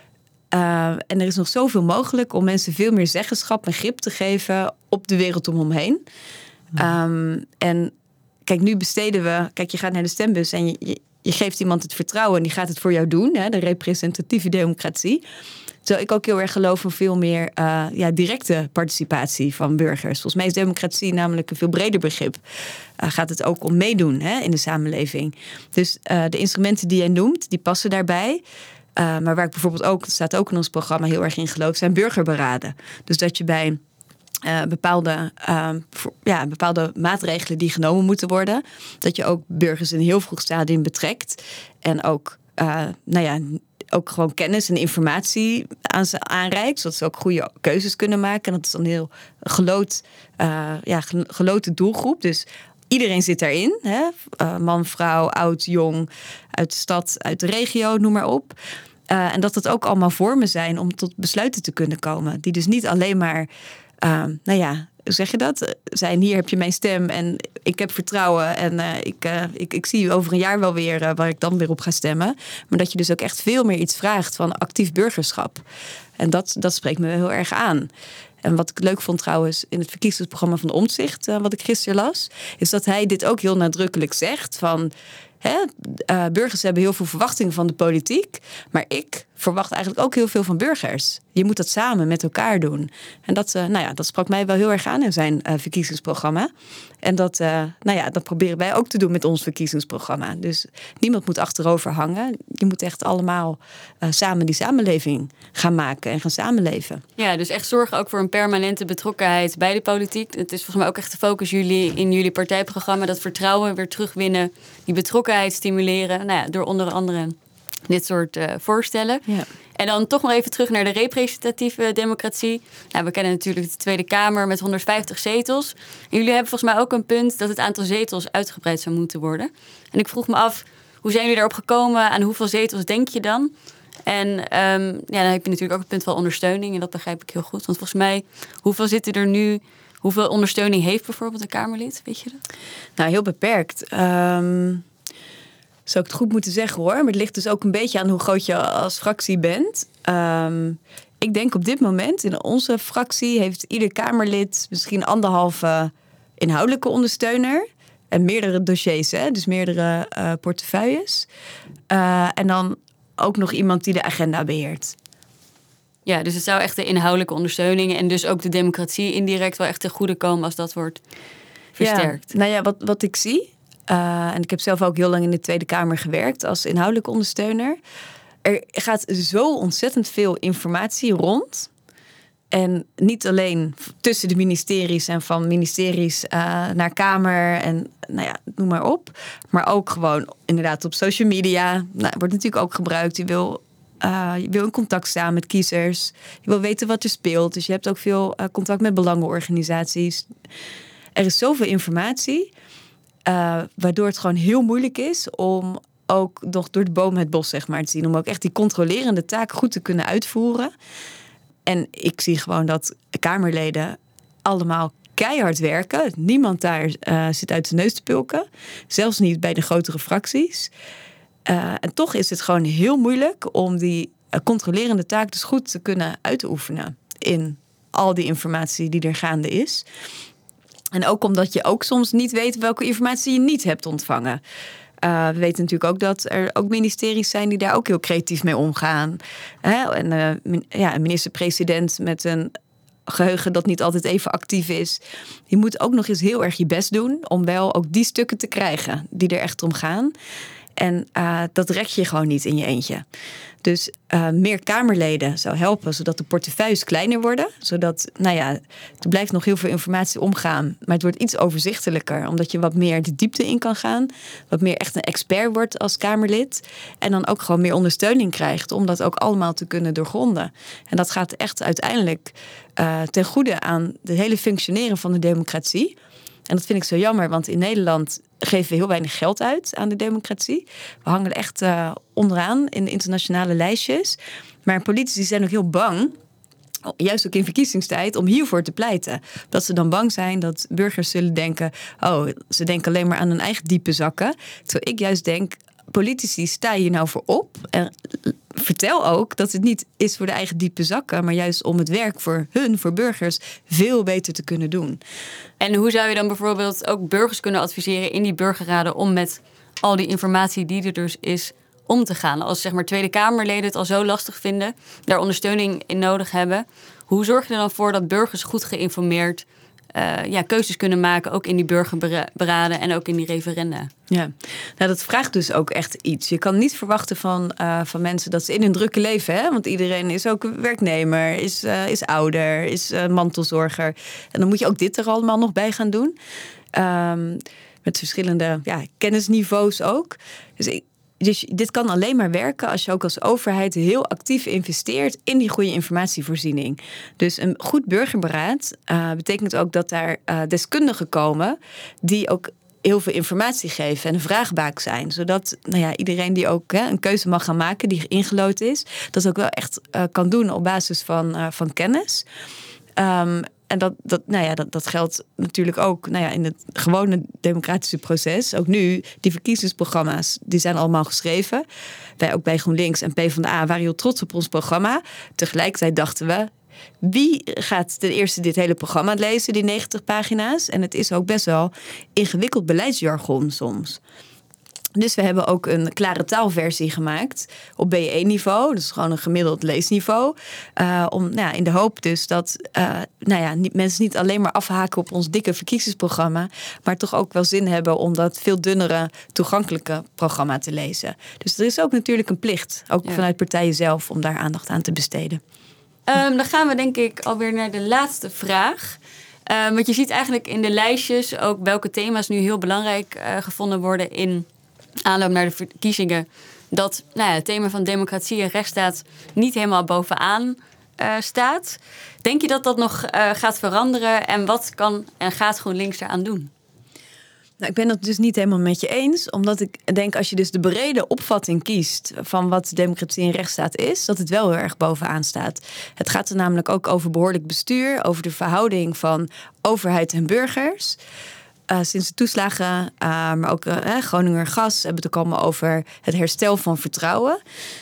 Uh, en er is nog zoveel mogelijk om mensen veel meer zeggenschap en grip te geven op de wereld om hem heen. Ja. Um, en kijk, nu besteden we... Kijk, je gaat naar de stembus en je, je, je geeft iemand het vertrouwen en die gaat het voor jou doen. Hè, de representatieve democratie. Terwijl ik ook heel erg geloof in veel meer uh, ja, directe participatie van burgers. Volgens mij is democratie namelijk een veel breder begrip. Uh, gaat het ook om meedoen hè, in de samenleving. Dus uh, de instrumenten die jij noemt, die passen daarbij. Uh, maar waar ik bijvoorbeeld ook, dat staat ook in ons programma heel erg in geloof, zijn burgerberaden. Dus dat je bij uh, bepaalde, uh, voor, ja, bepaalde maatregelen die genomen moeten worden, dat je ook burgers in een heel vroeg stadium betrekt. En ook, uh, nou ja, ook gewoon kennis en informatie aan ze aanreikt, zodat ze ook goede keuzes kunnen maken. En dat is dan een heel geloot, uh, ja, geloten doelgroep. Dus iedereen zit daarin. Hè? Uh, man, vrouw, oud, jong, uit de stad, uit de regio, noem maar op. Uh, en dat dat ook allemaal vormen zijn om tot besluiten te kunnen komen. Die dus niet alleen maar, uh, nou ja, hoe zeg je dat? Zijn, hier heb je mijn stem en ik heb vertrouwen. En uh, ik, uh, ik, ik zie over een jaar wel weer uh, waar ik dan weer op ga stemmen. Maar dat je dus ook echt veel meer iets vraagt van actief burgerschap. En dat, dat spreekt me heel erg aan. En wat ik leuk vond trouwens in het verkiezingsprogramma van Omtzigt, uh, wat ik gisteren las, is dat hij dit ook heel nadrukkelijk zegt van, hè, uh, burgers hebben heel veel verwachtingen van de politiek, maar ik verwacht eigenlijk ook heel veel van burgers. Je moet dat samen met elkaar doen. En dat, uh, nou ja, dat sprak mij wel heel erg aan in zijn uh, verkiezingsprogramma. En dat, uh, nou ja, dat proberen wij ook te doen met ons verkiezingsprogramma. Dus niemand moet achterover hangen. Je moet echt allemaal uh, samen die samenleving gaan maken en gaan samenleven. Ja, dus echt zorgen ook voor een permanente betrokkenheid bij de politiek. Het is volgens mij ook echt de focus jullie in jullie partijprogramma, dat vertrouwen weer terugwinnen, die betrokkenheid stimuleren. Nou ja, door onder andere dit soort uh, voorstellen. Ja. En dan toch nog even terug naar de representatieve democratie. Nou, we kennen natuurlijk de Tweede Kamer met honderdvijftig zetels. En jullie hebben volgens mij ook een punt dat het aantal zetels uitgebreid zou moeten worden. En ik vroeg me af, hoe zijn jullie daarop gekomen? Aan hoeveel zetels denk je dan? En um, ja, dan heb je natuurlijk ook het punt van ondersteuning. En dat begrijp ik heel goed. Want volgens mij, hoeveel zitten er nu? Hoeveel ondersteuning heeft bijvoorbeeld een Kamerlid? Weet je dat? Nou, heel beperkt. Um... Zou ik het goed moeten zeggen hoor. Maar het ligt dus ook een beetje aan hoe groot je als fractie bent. Um, ik denk op dit moment in onze fractie heeft ieder Kamerlid misschien anderhalve inhoudelijke ondersteuner. En meerdere dossiers, hè? Dus meerdere uh, portefeuilles. Uh, en dan ook nog iemand die de agenda beheert. Ja, dus het zou echt de inhoudelijke ondersteuning en dus ook de democratie indirect wel echt ten goede komen als dat wordt versterkt. Ja, nou ja, wat, wat ik zie. Uh, en ik heb zelf ook heel lang in de Tweede Kamer gewerkt als inhoudelijke ondersteuner. Er gaat zo ontzettend veel informatie rond. En niet alleen tussen de ministeries en van ministeries uh, naar Kamer en nou ja, noem maar op. Maar ook gewoon inderdaad op social media. Nou, wordt natuurlijk ook gebruikt. Je wil, uh, je wil in contact staan met kiezers. Je wil weten wat er speelt. Dus je hebt ook veel uh, contact met belangenorganisaties. Er is zoveel informatie. Uh, waardoor het gewoon heel moeilijk is om ook nog door de boom het bos zeg maar te zien. Om ook echt die controlerende taak goed te kunnen uitvoeren. En ik zie gewoon dat Kamerleden allemaal keihard werken. Niemand daar uh, zit uit de neus te pulken. Zelfs niet bij de grotere fracties. Uh, en toch is het gewoon heel moeilijk om die uh, controlerende taak dus goed te kunnen uitoefenen. In al die informatie die er gaande is. En ook omdat je ook soms niet weet welke informatie je niet hebt ontvangen. Uh, we weten natuurlijk ook dat er ook ministeries zijn die daar ook heel creatief mee omgaan. Hè? En uh, min- ja, een minister-president met een geheugen dat niet altijd even actief is. Je moet ook nog eens heel erg je best doen om wel ook die stukken te krijgen die er echt om gaan. En uh, dat rek je gewoon niet in je eentje. Dus uh, meer Kamerleden zou helpen, zodat de portefeuilles kleiner worden. Zodat, nou ja, er blijft nog heel veel informatie omgaan. Maar het wordt iets overzichtelijker, omdat je wat meer de diepte in kan gaan. Wat meer echt een expert wordt als Kamerlid. En dan ook gewoon meer ondersteuning krijgt om dat ook allemaal te kunnen doorgronden. En dat gaat echt uiteindelijk uh, ten goede aan het hele functioneren van de democratie. En dat vind ik zo jammer, want in Nederland geven we heel weinig geld uit aan de democratie. We hangen er echt uh, onderaan in de internationale lijstjes. Maar politici zijn ook heel bang, juist ook in verkiezingstijd, om hiervoor te pleiten. Dat ze dan bang zijn dat burgers zullen denken, oh, ze denken alleen maar aan hun eigen diepe zakken. Terwijl ik juist denk, politici, sta hier nou voor op. En vertel ook dat het niet is voor de eigen diepe zakken, maar juist om het werk voor hun, voor burgers, veel beter te kunnen doen. En hoe zou je dan bijvoorbeeld ook burgers kunnen adviseren in die burgerraden om met al die informatie die er dus is om te gaan? Als zeg maar Tweede Kamerleden het al zo lastig vinden, daar ondersteuning in nodig hebben, hoe zorg je er dan voor dat burgers goed geïnformeerd Uh, ja, keuzes kunnen maken, ook in die burgerberaden en ook in die referenda? Ja, nou, dat vraagt dus ook echt iets. Je kan niet verwachten van, uh, van mensen dat ze in hun drukke leven, hè? Want iedereen is ook werknemer, is, uh, is ouder, is uh, mantelzorger. En dan moet je ook dit er allemaal nog bij gaan doen. Um, met verschillende ja, kennisniveaus ook. Dus ik, Dus dit kan alleen maar werken als je ook als overheid heel actief investeert in die goede informatievoorziening. Dus een goed burgerberaad uh, betekent ook dat daar uh, deskundigen komen die ook heel veel informatie geven en een vraagbaak zijn. Zodat nou ja, iedereen die ook hè, een keuze mag gaan maken die ingelood is, dat ook wel echt uh, kan doen op basis van, uh, van kennis. Um, En dat, dat, nou ja, dat, dat geldt natuurlijk ook nou ja, in het gewone democratische proces. Ook nu, die verkiezingsprogramma's, die zijn allemaal geschreven. Wij ook bij GroenLinks en PvdA waren heel trots op ons programma. Tegelijkertijd dachten we, wie gaat ten eerste dit hele programma lezen, die negentig pagina's? En het is ook best wel ingewikkeld beleidsjargon soms. Dus we hebben ook een klare taalversie gemaakt op B één niveau. Dus gewoon een gemiddeld leesniveau. Uh, om, nou ja, in de hoop dus dat uh, nou ja, niet, mensen niet alleen maar afhaken op ons dikke verkiezingsprogramma, maar toch ook wel zin hebben om dat veel dunnere, toegankelijke programma te lezen. Dus er is ook natuurlijk een plicht, ook ja. vanuit partijen zelf, om daar aandacht aan te besteden. Um, dan gaan we denk ik alweer naar de laatste vraag. Um, want je ziet eigenlijk in de lijstjes ook welke thema's nu heel belangrijk uh, gevonden worden in aanloop naar de verkiezingen, dat nou ja, het thema van democratie en rechtsstaat niet helemaal bovenaan uh, staat. Denk je dat dat nog uh, gaat veranderen en wat kan en gaat GroenLinks eraan doen? Nou, ik ben het dus niet helemaal met je eens, omdat ik denk als je dus de brede opvatting kiest van wat democratie en rechtsstaat is, dat het wel heel erg bovenaan staat. Het gaat er namelijk ook over behoorlijk bestuur, over de verhouding van overheid en burgers. Uh, sinds de toeslagen, uh, maar ook uh, Groninger Gas hebben het ook allemaal over het herstel van vertrouwen.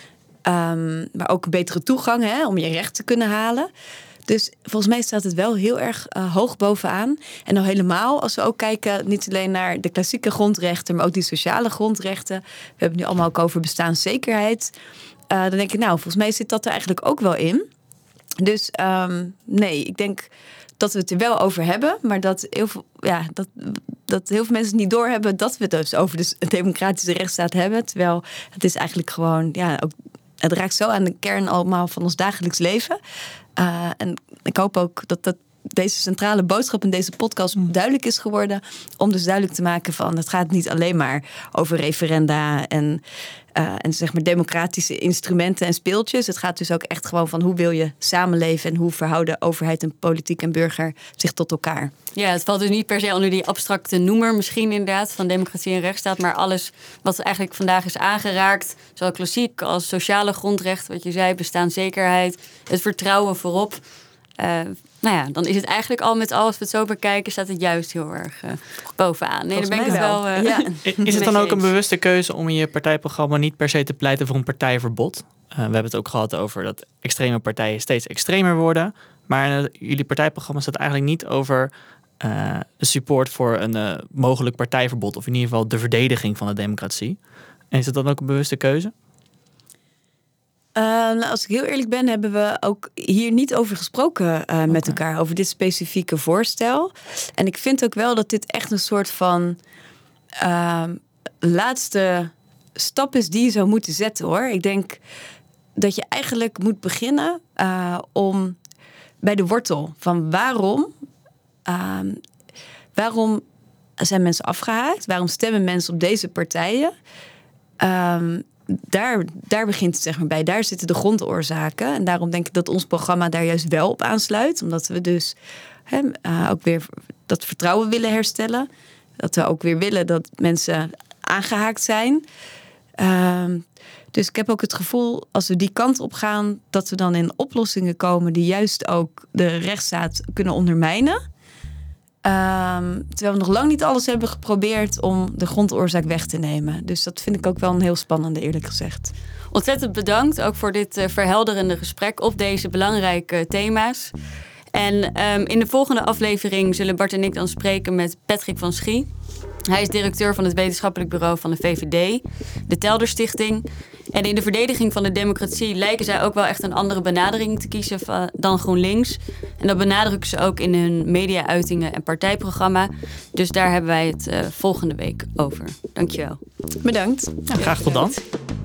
Um, maar ook een betere toegang hè, om je recht te kunnen halen. Dus volgens mij staat het wel heel erg uh, hoog bovenaan. En nou helemaal als we ook kijken niet alleen naar de klassieke grondrechten, maar ook die sociale grondrechten. We hebben het nu allemaal ook over bestaanszekerheid. Uh, dan denk ik, nou, volgens mij zit dat er eigenlijk ook wel in. Dus um, nee, ik denk dat we het er wel over hebben, maar dat heel veel, ja, dat, dat heel veel mensen niet doorhebben dat we het dus over de democratische rechtsstaat hebben. Terwijl het is eigenlijk gewoon, ja, ook, het raakt zo aan de kern allemaal van ons dagelijks leven. Uh, en ik hoop ook dat dat deze centrale boodschap in deze podcast duidelijk is geworden. Om dus duidelijk te maken van het gaat niet alleen maar over referenda en, uh, en zeg maar democratische instrumenten en speeltjes. Het gaat dus ook echt gewoon van hoe wil je samenleven en hoe verhouden overheid en politiek en burger zich tot elkaar. Ja, het valt dus niet per se onder die abstracte noemer misschien inderdaad van democratie en rechtsstaat, maar alles wat eigenlijk vandaag is aangeraakt, zowel klassiek als sociale grondrecht, wat je zei, bestaanszekerheid, het vertrouwen voorop. Uh, nou ja, dan is het eigenlijk al met al, als we het zo bekijken, staat het juist heel erg uh, bovenaan. Nee, dan ben ik het wel. Uh, ja. Is het dan ook een bewuste keuze om in je partijprogramma niet per se te pleiten voor een partijverbod? Uh, we hebben het ook gehad over dat extreme partijen steeds extremer worden. Maar uh, jullie partijprogramma staat eigenlijk niet over uh, support voor een uh, mogelijk partijverbod. Of in ieder geval de verdediging van de democratie. En is dat dan ook een bewuste keuze? Uh, nou, als ik heel eerlijk ben, hebben we ook hier niet over gesproken uh, okay. met elkaar. Over dit specifieke voorstel. En ik vind ook wel dat dit echt een soort van uh, laatste stap is die je zou moeten zetten, hoor. Ik denk dat je eigenlijk moet beginnen uh, om bij de wortel van waarom, uh, waarom zijn mensen afgehaakt? Waarom stemmen mensen op deze partijen? Um, Daar, daar begint het zeg maar bij. Daar zitten de grondoorzaken. En daarom denk ik dat ons programma daar juist wel op aansluit. Omdat we dus he, uh, ook weer dat vertrouwen willen herstellen. Dat we ook weer willen dat mensen aangehaakt zijn. Uh, dus ik heb ook het gevoel, als we die kant op gaan, dat we dan in oplossingen komen die juist ook de rechtsstaat kunnen ondermijnen. Um, terwijl we nog lang niet alles hebben geprobeerd om de grondoorzaak weg te nemen. Dus dat vind ik ook wel een heel spannende, eerlijk gezegd. Ontzettend bedankt ook voor dit uh, verhelderende gesprek op deze belangrijke thema's. En um, in de volgende aflevering zullen Bart en ik dan spreken met Patrick van Schie. Hij is directeur van het wetenschappelijk bureau van de V V D, de Telder Stichting. En in de verdediging van de democratie lijken zij ook wel echt een andere benadering te kiezen van, dan GroenLinks. En dat benadrukken ze ook in hun media-uitingen en partijprogramma. Dus daar hebben wij het uh, volgende week over. Dankjewel. Bedankt. Ja, graag tot dan.